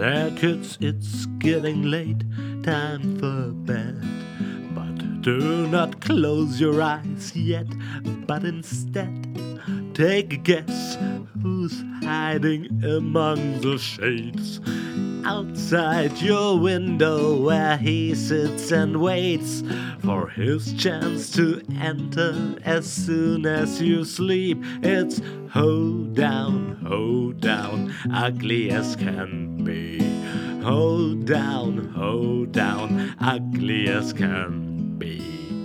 there, kids, it's getting late, time for bed. But do not close your eyes yet, but instead take a guess who's hiding among the shades. Outside your window where he sits and waits for his chance to enter as soon as you sleep. It's hold down, ugly as can be. Hold down, ugly as can be.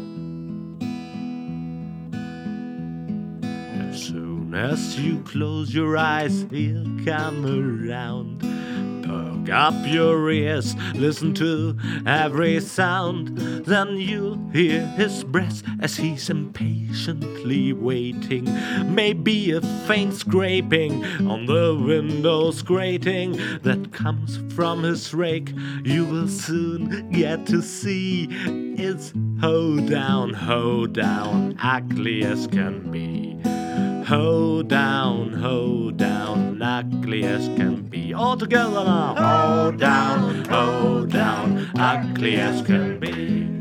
As soon as you close your eyes, he'll come around. Perk up your ears, listen to every sound. Then you'll hear his breath as he's impatiently waiting. Maybe a faint scraping on the window's grating that comes from his rake. You will soon get to see it's hold down, ugly as can be. Hold down, ugly as can be. All together now. Hold down, ugly as can be.